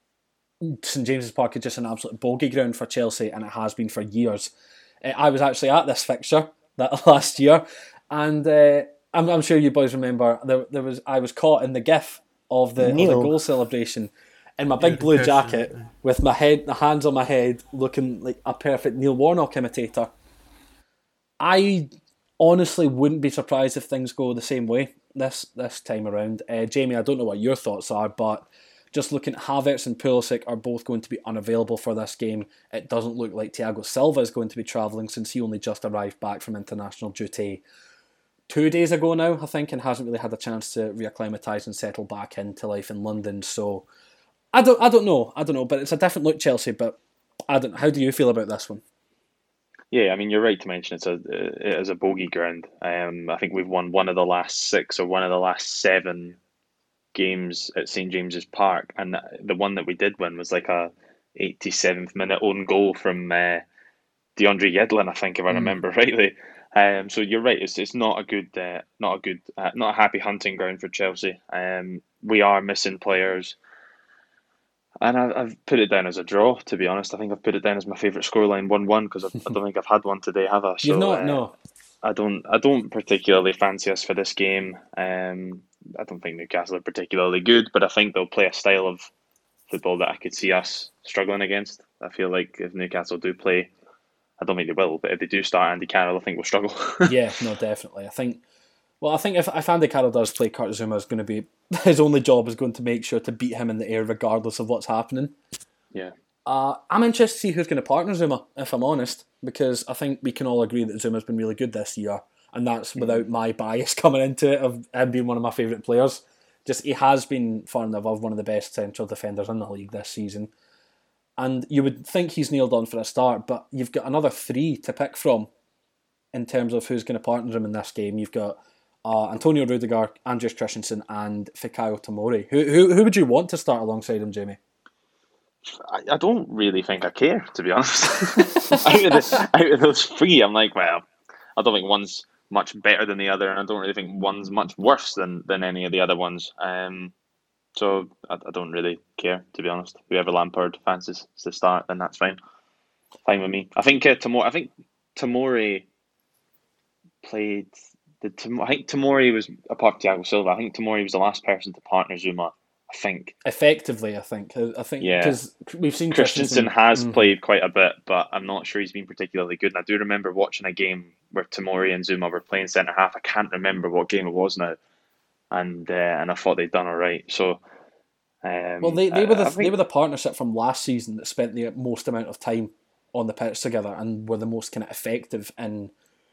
St James's Park is just an absolute bogey ground for Chelsea, and it has been for years. I was actually at this fixture that last year, and I'm sure you boys remember I was caught in the gif of the goal celebration in my big blue jacket with my hands on my head, looking like a perfect Neil Warnock imitator. I honestly wouldn't be surprised if things go the same way this time around. Jamie, I don't know what your thoughts are, but just looking at Havertz and Pulisic are both going to be unavailable for this game. It doesn't look like Thiago Silva is going to be travelling since he only just arrived back from international duty 2 days ago now, I think, and hasn't really had a chance to reacclimatise and settle back into life in London. So I don't know, but it's a different look, Chelsea. But how do you feel about this one? Yeah, I mean, you're right to mention it is a bogey ground. I think we've won one of the last 6 or one of the last 7 games at St James's Park, and the one that we did win was like a 87th minute own goal from DeAndre Yedlin, I think, if I remember rightly. So you're right. It's not a happy hunting ground for Chelsea. We are missing players. And I've put it down as a draw, to be honest. I think I've put it down as my favourite scoreline, 1-1, because I don't think I've had one today, have I? So, You've not, no. I don't particularly fancy us for this game. I don't think Newcastle are particularly good, but I think they'll play a style of football that I could see us struggling against. I feel like if Newcastle do play, I don't think they will, but if they do start Andy Carroll, I think we'll struggle. Yeah, no, definitely. I think if Andy Carroll does play, Kurt Zouma is going to be, his only job is going to make sure to beat him in the air regardless of what's happening. Yeah. I'm interested to see who's going to partner Zouma, if I'm honest, because I think we can all agree that Zuma's been really good this year, and that's without my bias coming into it of him being one of my favourite players. Just he has been far and above one of the best central defenders in the league this season. And you would think he's nailed on for a start, but you've got another 3 to pick from in terms of who's going to partner him in this game. You've got Antonio Rudiger, Andreas Christensen, and Fikayo Tomori. Who would you want to start alongside him, Jamie? I don't really think I care, to be honest. out of those 3, I'm like, well, I don't think one's much better than the other, and I don't really think one's much worse than any of the other ones. So I don't really care, to be honest. Whoever Lampard fancies to start, then that's fine. Fine with me. I think Tomori played. I think Tomori was, apart from Thiago Silva, I think Tomori was the last person to partner Zouma. I think effectively. I think yeah, because we've seen Christensen has played quite a bit, but I'm not sure he's been particularly good. And I do remember watching a game where Tomori and Zouma were playing centre half. I can't remember what game it was now, and I thought they'd done all right. So, well, they were the partnership from last season that spent the most amount of time on the pitch together and were the most kind of effective in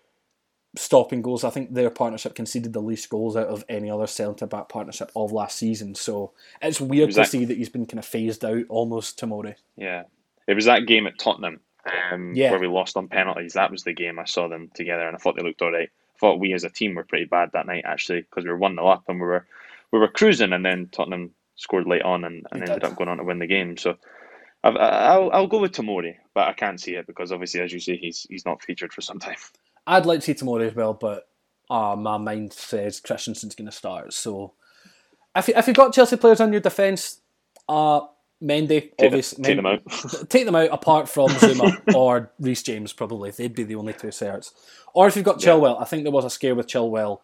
stopping goals. I think their partnership conceded the least goals out of any other centre-back partnership of last season. So it's weird to see that he's been kind of phased out almost tomorrow. Yeah. It was that game at Tottenham where we lost on penalties. That was the game I saw them together and I thought they looked all right. I thought we as a team were pretty bad that night, actually, because we were 1-0 up and we were cruising, and then Tottenham scored late on and ended up going on to win the game. So I'll go with Tomori, but I can't see it because obviously, as you say, he's not featured for some time. I'd like to see Tomori as well, but my mind says Christensen's going to start. So if you've got Chelsea players on your defence, Mendy, obviously. Take them out. Take them out apart from Zouma or Reece James, probably. They'd be the only 2 certs. Or if you've got Chilwell, I think there was a scare with Chilwell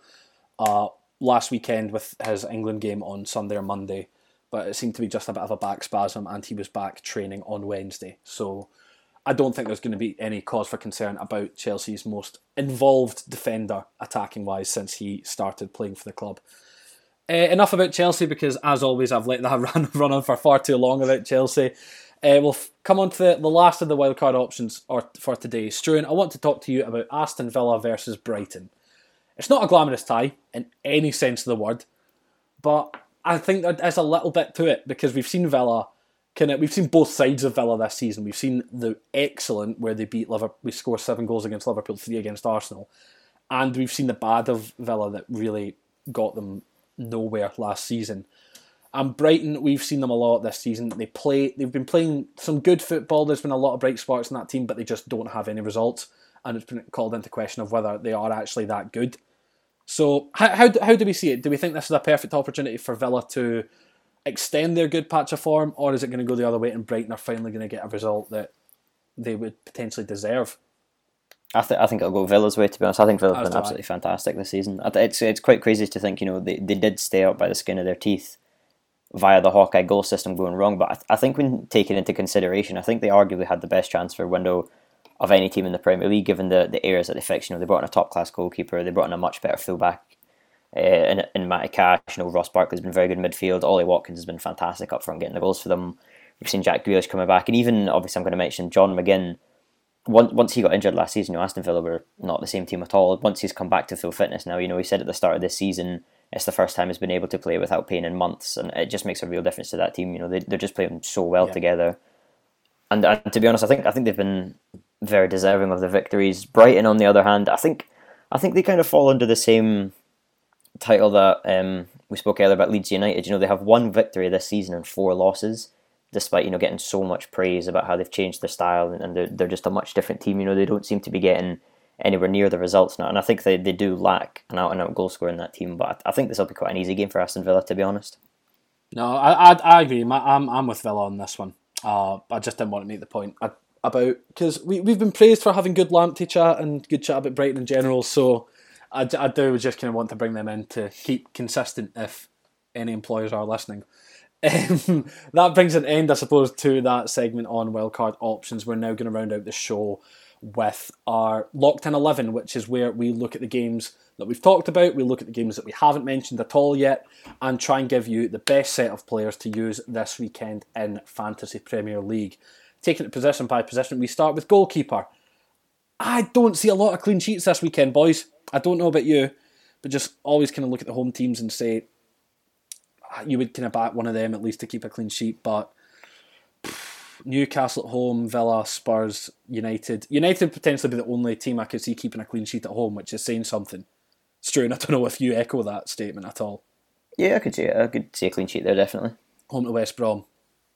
last weekend with his England game on Sunday or Monday, but it seemed to be just a bit of a back spasm and he was back training on Wednesday. So I don't think there's going to be any cause for concern about Chelsea's most involved defender, attacking-wise, since he started playing for the club. Enough about Chelsea, because as always I've let that run on for far too long about Chelsea. We'll come on to the last of the wildcard options for today. Struan, I want to talk to you about Aston Villa versus Brighton. It's not a glamorous tie in any sense of the word, but I think there is a little bit to it, because we've seen Villa... We've seen both sides of Villa this season. We've seen the excellent where they beat Liverpool. We scored 7 goals against Liverpool, 3 against Arsenal, and we've seen the bad of Villa that really got them nowhere last season. And Brighton, we've seen them a lot this season. They've been playing some good football. There's been a lot of bright sparks in that team, but they just don't have any results, and it's been called into question of whether they are actually that good. So how do we see it? Do we think this is a perfect opportunity for Villa to extend their good patch of form, or is it going to go the other way and Brighton are finally going to get a result that they would potentially deserve? I think it'll go Villa's way, to be honest. I think Villa's As been do I. absolutely fantastic this season. It's quite crazy to think, they did stay up by the skin of their teeth via the Hawkeye goal system going wrong, but I think when taken into consideration, I think they arguably had the best transfer window of any team in the Premier League, given the areas that they fixed. They brought in a top-class goalkeeper, they brought in a much better fullback in Matty Cash. Ross Barkley's been very good in midfield, Ollie Watkins has been fantastic up front getting the goals for them. We've seen Jack Grealish coming back, and even, obviously I'm going to mention John McGinn. Once he got injured last season, Aston Villa were not the same team at all. Once he's come back to full fitness now, he said at the start of this season, it's the first time he's been able to play without pain in months, and it just makes a real difference to that team. They're just playing so well together. And to be honest, I think they've been very deserving of the victories. Brighton, on the other hand, I think they kind of fall under the same title that we spoke earlier about Leeds United. They have one victory this season and 4 losses, despite getting so much praise about how they've changed their style, and they're just a much different team. They don't seem to be getting anywhere near the results now, and I think they do lack an out-and-out goal scorer in that team. But I think this will be quite an easy game for Aston Villa, to be honest. No, I agree. I'm with Villa on this one. I just didn't want to make the point about, because we've been praised for having good Lamptey chat and good chat about Brighton in general. So I do just kind of want to bring them in to keep consistent if any employers are listening. That brings an end, I suppose, to that segment on wildcard options. We're now going to round out the show with our Locked In 11, which is where we look at the games that we've talked about, we look at the games that we haven't mentioned at all yet, and try and give you the best set of players to use this weekend in Fantasy Premier League. Taking it position by position, we start with goalkeeper. I don't see a lot of clean sheets this weekend, boys. I don't know about you, but just always kind of look at the home teams and say, you would kind of back one of them at least to keep a clean sheet, but Newcastle at home, Villa, Spurs, United. United potentially be the only team I could see keeping a clean sheet at home, which is saying something. Stu, and I don't know if you echo that statement at all. Yeah, I could see it. I could see a clean sheet there, definitely. Home to West Brom.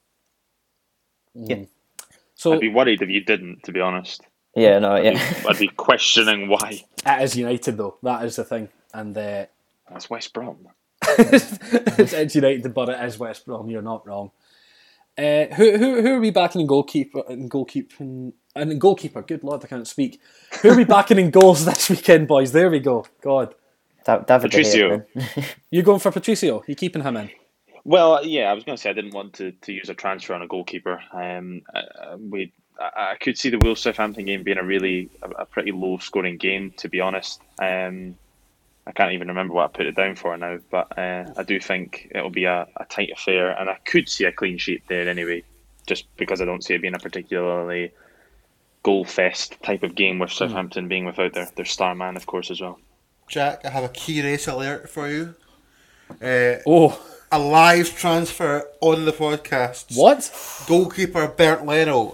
Yeah. So I'd be worried if you didn't, to be honest. Yeah, no, yeah. I'd be questioning why. it is United though. That is the thing, and That's West Brom. it's United, but it is West Brom. You're not wrong. Who are we backing in goalkeeper? Good lord, I can't speak. Who are we backing in goals this weekend, boys? There we go. God, David Patricio. You going for Patricio? You keeping him in? Well, yeah, I was going to say I didn't want to use a transfer on a goalkeeper. I could see the Wolves Southampton game being a pretty low scoring game, to be honest. I can't even remember what I put it down for now, but I do think it'll be a tight affair, and I could see a clean sheet there anyway, just because I don't see it being a particularly goal fest type of game with Southampton being without their star man, of course, as well. Jack, I have a key race alert for you. Oh, A live transfer on the podcast. what? Goalkeeper Bernd Leno.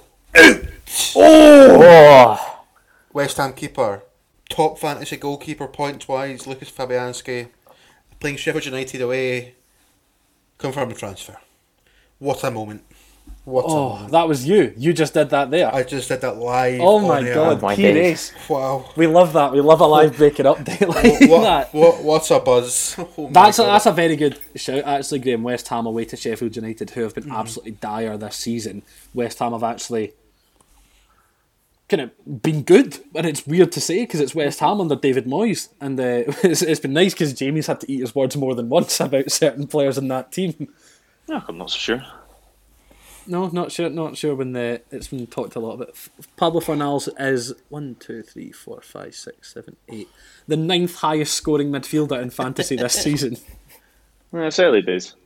Oh! West Ham keeper. Top fantasy goalkeeper points-wise, Lucas Fabianski. Playing Sheffield United away. Confirmed transfer. What a moment. What a moment. That was you. You just did that there. I just did that live. Oh my on air. god, my key days. race. Wow. We love that. We love a live breaking update like that. What's a buzz? Oh my God. That's a very good shout, actually, Graham. West Ham away to Sheffield United, who have been absolutely dire this season. West Ham have actually kind of been good, and it's weird to say because it's West Ham under David Moyes, and it's been nice because Jamie's had to eat his words more than once about certain players in that team. No, I'm not so sure. No, not sure. Not sure when it's been talked a lot about. Pablo Fornals is 1, 2, 3, 4, 5, 6, 7, 8, the 9th highest scoring midfielder in fantasy this season. Well, it's early days.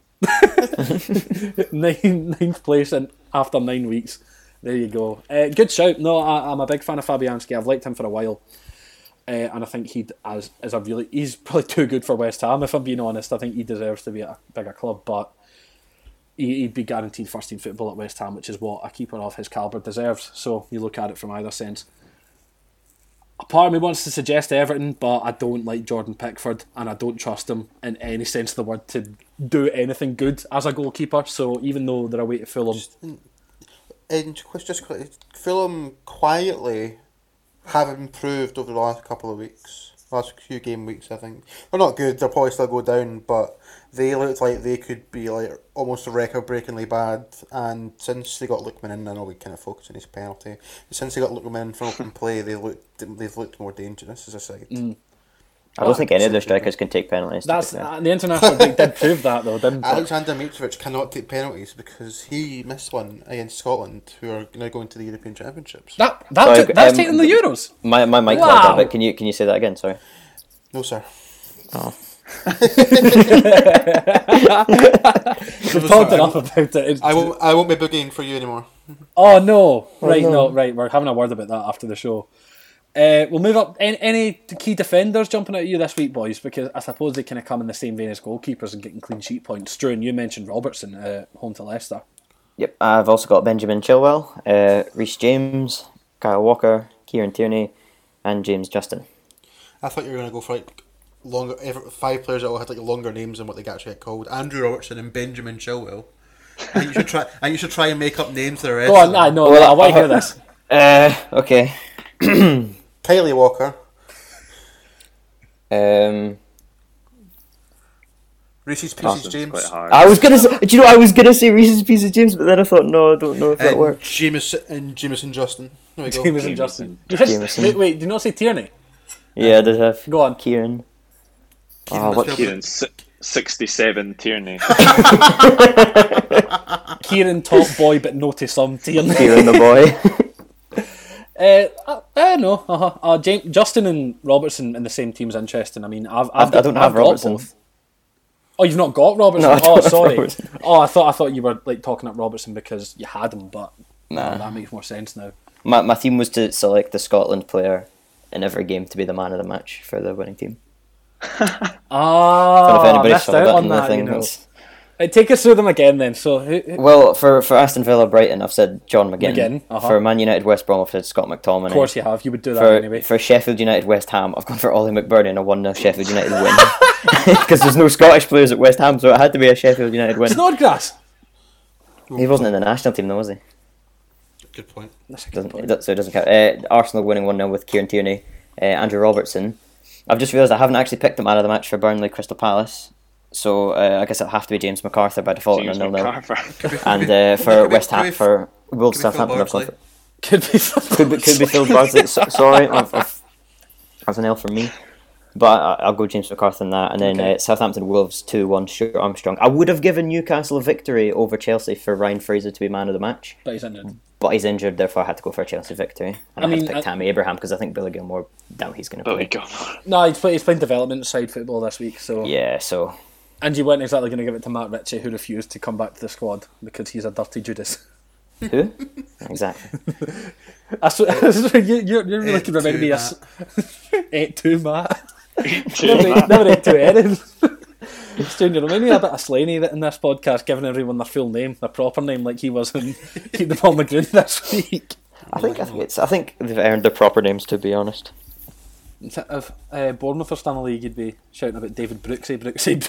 Ninth place after 9 weeks. There you go. Good shout. No, I'm a big fan of Fabianski. I've liked him for a while, and I think he's probably too good for West Ham. If I'm being honest, I think he deserves to be at a bigger club, but he'd be guaranteed first team football at West Ham, which is what a keeper of his calibre deserves. So you look at it from either sense. A part of me wants to suggest Everton, but I don't like Jordan Pickford, and I don't trust him in any sense of the word to do anything good as a goalkeeper. So even though they're away to Fulham, And just quickly, Fulham quietly have improved over the last couple of weeks. last few game weeks, I think. They're not good, they'll probably still go down, but they looked like they could be like almost record-breakingly bad, and since they got Lookman in, I know we kind of focus on his penalty, but since they got Lookman in for open play, they've looked more dangerous as a side. I don't think any of their strikers can take penalties. That's the international break did prove that though, didn't it? Alexander Mitrovic cannot take penalties because he missed one against Scotland, who are now going to the European Championships. That's taking the Euros. My mic Wow. lagged a bit. Can you say that again? Sorry. No, sir. Oh. We've talked enough about it. I won't be boogieing for you anymore. Oh no! Right, no, right. We're having a word about that after the show. We'll move up. Any key defenders jumping out at you this week, boys? Because I suppose they kind of come in the same vein as goalkeepers and getting clean sheet points. Struan, you mentioned Robertson home to Leicester. Yep, I've also got Benjamin Chilwell, Reece James, Kyle Walker, Kieran Tierney, and James Justin. I thought you were going to go for like longer, 5 players that all had like longer names than what they actually get called. Andrew Robertson and Benjamin Chilwell. And you should try. And you should try and make up names that are. Go on, I know. I want to hear this. Okay. Kylie Walker, Reese's Pieces James, Quite hard. I was gonna say. Do you know? I was gonna say Reese's Pieces James, but then I thought, no, I don't know if that works. Jameson Justin. There we go. Jameson Justin. Jameson. Wait, did you not say Tierney? Yeah, does have. Go on. Kieran. Kieran What? Mr. Kieran, 67 Tierney. Kieran, top boy, but no to some. Tierney. Kieran the boy. No. Justin and Robertson in the same team is interesting. I mean, I don't have Robertson. Both. Oh, you've not got Robertson? No, I don't have Sorry. Robertson. Oh, I thought you were like talking up Robertson because you had him, but Nah. that makes more sense now. My theme was to select the Scotland player in every game to be the man of the match for the winning team. So if anybody missed saw out that on in the that. thing, You know. it's- Take us through them again then. So who Well, for Aston Villa Brighton, I've said John McGinn. McGinn, uh-huh. For Man United West Brom, I've said Scott McTominay. of course you have. You would do that For, anyway. for Sheffield United West Ham, I've gone for Ollie McBurnie and a 1-0 Sheffield United win. Because there's no Scottish players at West Ham, so it had to be a Sheffield United win. Snodgrass. He wasn't in the national team though, was he? Good point. That's a good point. So it doesn't count. Arsenal winning 1-0 with Kieran Tierney. Andrew Robertson. I've just realised I haven't actually picked the man of the match for Burnley Crystal Palace. So I guess it'll have to be James McArthur by default James in a 0-0. McArthur. And for Could be- West could Ham, be- for Wolves could be Phil Southampton, I've gone Bardsley. for Could be. could be Phil Bardsley. Sorry, that's an L for me. But I'll go James McArthur in that. And then Okay. Southampton Wolves 2-1 Stuart Armstrong. I would have given Newcastle a victory over Chelsea for Ryan Fraser to be man of the match. But he's injured. But he's injured, therefore I had to go for a Chelsea victory. And I mean, had to pick Tammy Abraham because I think Billy Gilmore, doubt he's going to Billy play. Gilmore. No, he's playing development side football this week. So Yeah, so and you weren't exactly going to give it to Matt Ritchie, who refused to come back to the squad because he's a dirty Judas. who? Exactly. You're really could remind me of 8-2 Matt. Matt. Never 8-2 Erin. Stuart, you remind me a bit of Slaney in this podcast, giving everyone their full name, their proper name, like he was in Keep the Ball McGroon this week. I think they've earned their proper names, to be honest. If Bournemouth were still in the league, you'd be shouting about David Brooksy.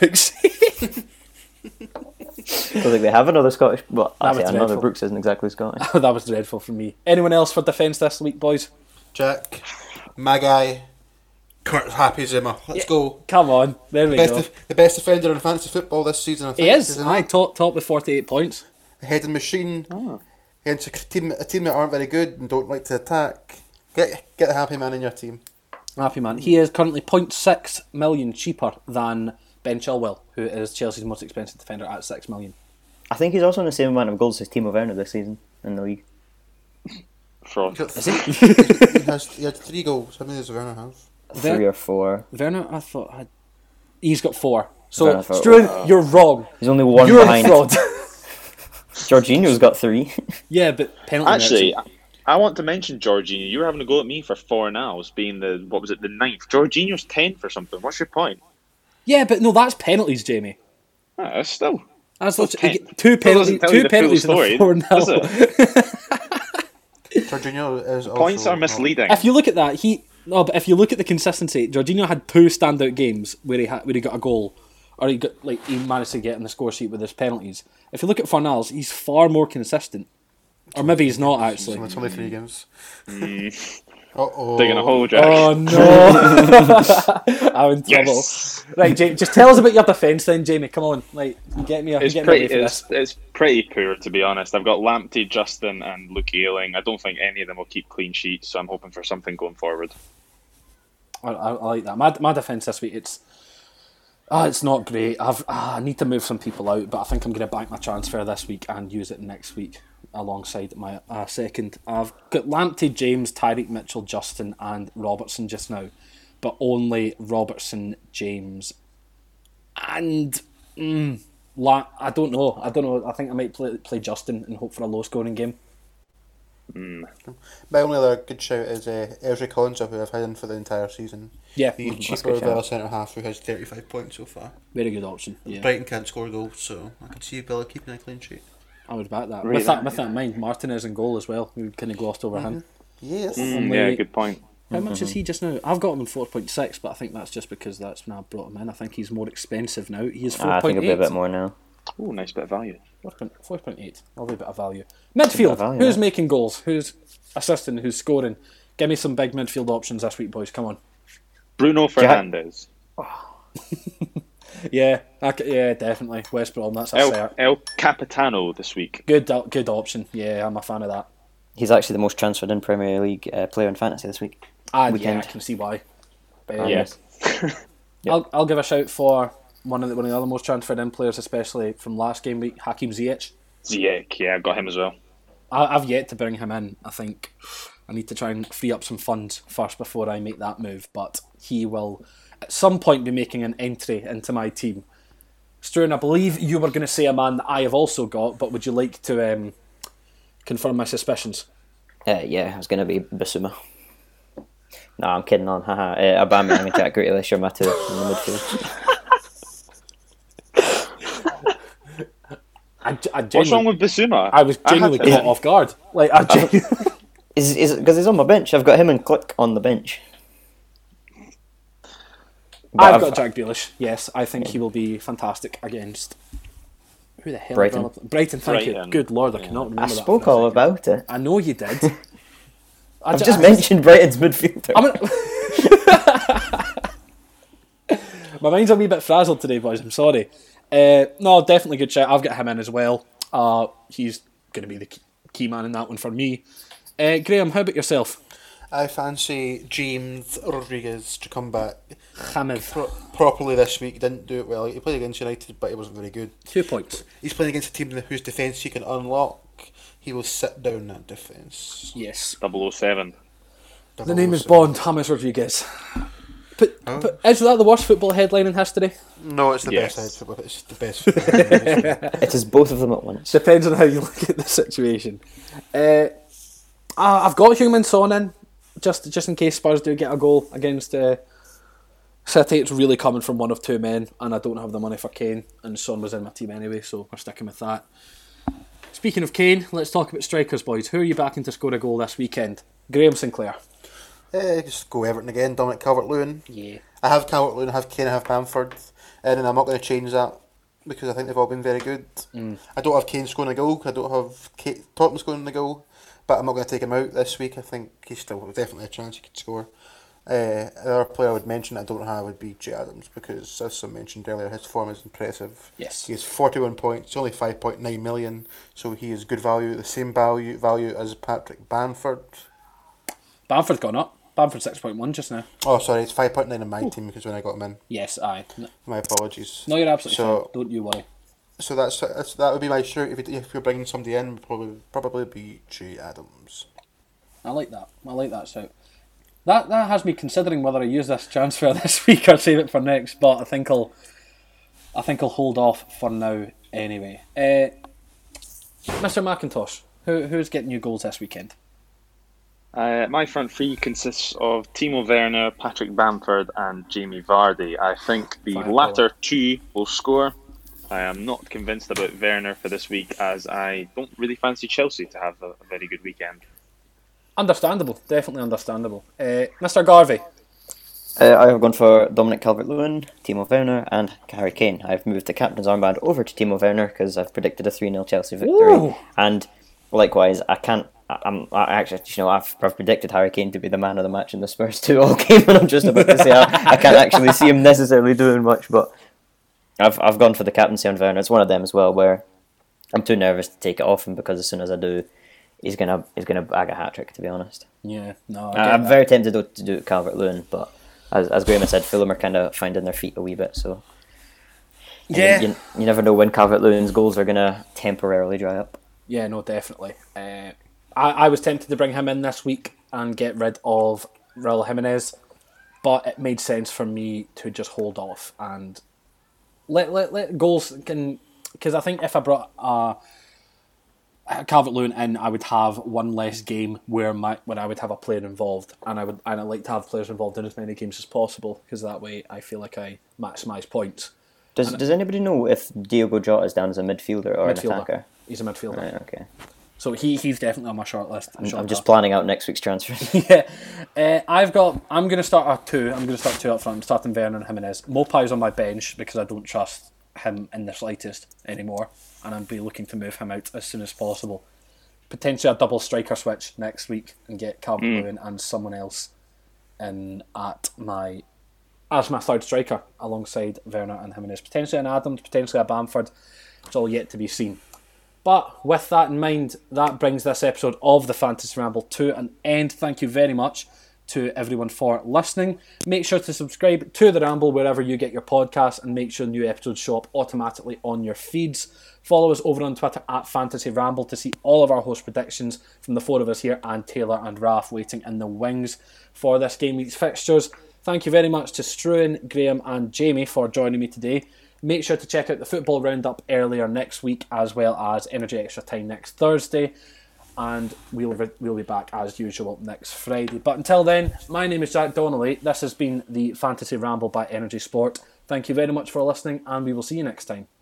I don't think they have another Scottish. Well, That was actually, another dreadful. Brooks isn't exactly Scottish. That was dreadful for me. Anyone else for defence this week, boys? Jack, my guy, Kurt Happy Zimmer. Let's go. Come on, there we go. The best defender in fantasy football this season, I think. He is. isn't Aye, he? top with 48 points. A heading machine. Against a team that aren't very good and don't like to attack. Get the Happy Man in your team. Happy man. He is currently 0.6 million cheaper than Ben Chilwell, who is Chelsea's most expensive defender at 6 million. I think he's also in the same amount of goals as Timo Werner this season in the league. Fraud. He had 3 goals. How many does Werner have? 3 or 4. Werner, I thought, he's got 4. So, Werner thought- Struan, you're wrong. He's only one You're a behind. fraud. Jorginho's got 3. Yeah, but penalty Actually, merchant. I want to mention Jorginho. You were having a go at me for 4 nows, being the 9th. Jorginho's 10th or something. What's your point? Yeah, but no, that's penalties, Jamie. Still. That's That's literally 10. two That doesn't penalties. tell you Two the full penalties and a story, 4 does 0. it? Jorginho is also Points are not- misleading. If you look at that, but if you look at the consistency, Jorginho had 2 standout games where he got a goal, or he managed to get in the score sheet with his penalties. If you look at Fornals, he's far more consistent, or maybe he's not actually. It's only 3 games. Digging a hole, Jack. Oh no! I'm in trouble. Yes. Right, Jamie, just tell us about your defence then, Jamie. Come on, like get me It's away pretty. from this. It's pretty poor, to be honest. I've got Lamptey, Justin, and Luke Ayling. I don't think any of them will keep clean sheets, so I'm hoping for something going forward. I like that. My defence this week, it's not great. I need to move some people out, but I think I'm going to bank my transfer this week and use it next week alongside my second. I've got Lamptey, James, Tyreek Mitchell, Justin, and Robertson just now, but only Robertson, James, and I don't know. I think I might play Justin and hope for a low scoring game. My only other good shout is Ezra Konsa, who I've had in for the entire season. Yeah, The that's cheaper good Villa shout. centre half who has 35 points so far. very good option. Yeah, Brighton can't score goals, so I can see Villa keeping a clean sheet. I would back that. Right, With that in mind, Martinez in goal as well. We kind of glossed over him. Yes. Only- Yeah, good point. How much is he just now? I've got him in 4.6, but I think that's just because that's when I brought him in. I think he's more expensive now. He is 4.8. I think it'll be a bit more now. Oh, nice bit of value. 4.8. Lovely bit of value. Midfield. value, Who's yeah. making goals? Who's assisting? Who's scoring? Give me some big midfield options this week, boys. Come on. Bruno Fernandes. Yeah, yeah, definitely. West Brom. That's a cert. El Capitano this week. Good option. Yeah, I'm a fan of that. He's actually the most transferred in Premier League player in fantasy this week. Yeah, I Weekend. can see why. But, Yes. I'll give a shout for one of the other most transferred in players, especially from last game week, Hakim Ziyech. Ziyech, yeah, I've got him as well. I've yet to bring him in. I think I need to try and free up some funds first before I make that move. But he will, at some point, be making an entry into my team. Struan, I believe you were going to say a man that I have also got, but would you like to confirm my suspicions? Yeah, it's going to be Basuma. No, I'm kidding on. Haha. Aubameyang and Jack Grealish are my two in the midfield. I What's wrong with Basuma? I was genuinely had him. caught off guard. Like I genuinely, Is because he's on my bench. I've got him and Click on the bench. But I've got Jack Grealish. Yes, I think he will be fantastic against. Who the hell? Brighton. Brighton, thank you. Brighton. Good lord, I cannot remember I that. spoke for a all second. about it. I know you did. I've just mentioned Brighton's midfielder. My mind's a wee bit frazzled today, boys. I'm sorry. No, definitely good shout. I've got him in as well. He's going to be the key man in that one for me. Graham, how about yourself? I fancy James Rodriguez to come back James. properly this week. Didn't do it well. He played against United, but he wasn't very good. 2 points. He's playing against a team whose defence he can unlock. He will sit down that defence. Yes. 007. The name is Bond, James Rodriguez. But is that the worst football headline in history? No, it's the Yes. best football. It's the best football. It is both of them at once. Depends on how you look at the situation. I've got Heung-min Son in, just in case Spurs do get a goal against City. It's really coming from one of two men, and I don't have the money for Kane, and Son was in my team anyway, so we're sticking with that. Speaking of Kane, let's talk about strikers, boys. Who are you backing to score a goal this weekend? Graham Sinclair. Just go Everton again. Dominic Calvert-Lewin. Yeah. I have Calvert-Lewin, I have Kane, I have Bamford, and I'm not going to change that because I think they've all been very good. I don't have Kane scoring a goal. I don't have Tottenham scoring a goal, but I'm not going to take him out this week. I think he's still definitely a chance he could score. The other player I would mention I don't have would be Jay Adams because, as I mentioned earlier, his form is impressive. Yes. He has 41 points, only 5.9 million, so he is good value, the same value as Patrick Bamford. Bamford's gone up. Bamford 6.1 just now. Oh, sorry, it's 5.9 in my team because when I got him in. Yes, aye. My apologies. No, you're absolutely So- fine. Don't you worry. So that would be my shout. If you're bringing somebody in, would probably be Jay Adams. I like that shout. That has me considering whether I use this transfer this week or save it for next. But I think I'll hold off for now anyway. Mr. McIntosh, who's getting you goals this weekend? My front three consists of Timo Werner, Patrick Bamford, and Jamie Vardy. I think the Firepower. latter two will score. I am not convinced about Werner for this week, as I don't really fancy Chelsea to have a very good weekend. Understandable, definitely understandable. Mr. Garvey. I have gone for Dominic Calvert-Lewin, Timo Werner, and Harry Kane. I've moved the captain's armband over to Timo Werner because I've predicted a 3-0 Chelsea victory. Ooh. And likewise, I can't I actually, I've predicted Harry Kane to be the man of the match in the Spurs 2-all game, and I'm just about to say I can't actually see him necessarily doing much, but I've gone for the captaincy on Werner. It's one of them as well where I'm too nervous to take it off him, because as soon as I do, he's gonna bag a hat trick. To be honest, yeah, no, I'm very tempted to do Calvert-Lewin, but as Graham has said, Fulham are kind of finding their feet a wee bit, so. Yeah, you never know when Calvert-Lewin's goals are gonna temporarily dry up. Yeah, no, definitely. I was tempted to bring him in this week and get rid of Raul Jimenez, but it made sense for me to just hold off and let goals can, because I think if I brought Calvert-Lewin in, I would have one less game where I would have a player involved, and I like to have players involved in as many games as possible, because that way I feel like I maximise points. Does anybody know if Diogo Jota is down as a midfielder or an attacker? He's a midfielder. Right, okay. So he's definitely on my short list. I'm just planning out next week's transfers. Yeah. I'm going to start a two. I'm going to start two up front. I'm starting Werner and Jimenez. Mopai's on my bench because I don't trust him in the slightest anymore, and I'll be looking to move him out as soon as possible. Potentially a double striker switch next week and get Calvert-Lewin and someone else in as my third striker alongside Werner and Jimenez. Potentially an Adams, potentially a Bamford. It's all yet to be seen. But with that in mind, that brings this episode of the Fantasy Ramble to an end. Thank you very much to everyone for listening. Make sure to subscribe to The Ramble wherever you get your podcasts, and make sure new episodes show up automatically on your feeds. Follow us over on Twitter at Fantasy Ramble to see all of our host predictions from the four of us here, and Taylor and Raf waiting in the wings for this game week's fixtures. Thank you very much to Struan, Graham and Jamie for joining me today. Make sure to check out the football roundup earlier next week, as well as Energy Extra Time next Thursday. And we'll be back as usual next Friday. But until then, my name is Jack Donnelly. This has been the Fantasy Ramble by Energy Sport. Thank you very much for listening, and we will see you next time.